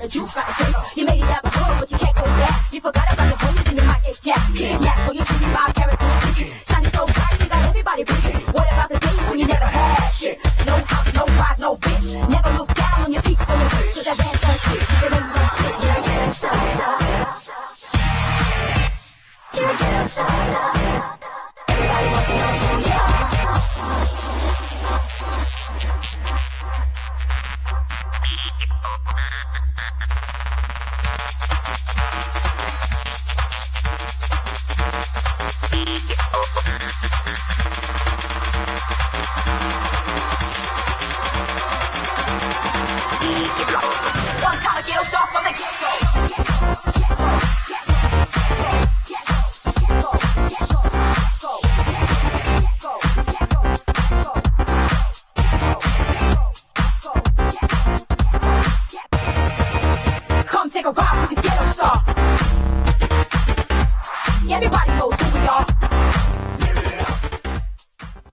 juice out the You made it out before, but you can't go back. You forgot about the homies and you might get jacked. Kidnapped, or you should be